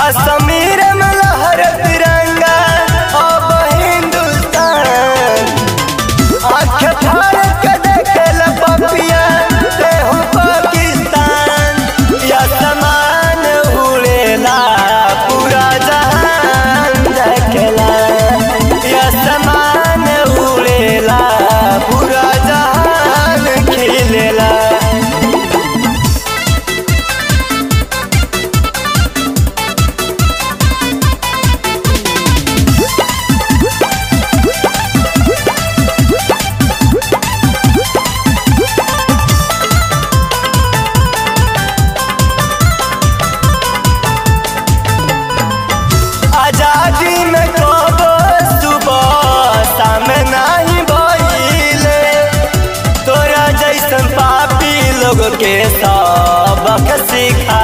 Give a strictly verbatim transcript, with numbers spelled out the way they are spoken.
कश्मीर में लहर तिरंगा अब हिंदुस्तान। आँख फाड़ के देखे ला पपिया देहु पाकिस्तान। या समान उड़ेला पूरा जहान देखेला। या समान उड़ेला पूरा जहान खिलेला। आजादी में कबो सुबह शाम नहीं भइले। तोरा जैसन पापी लोग के सबक सिखा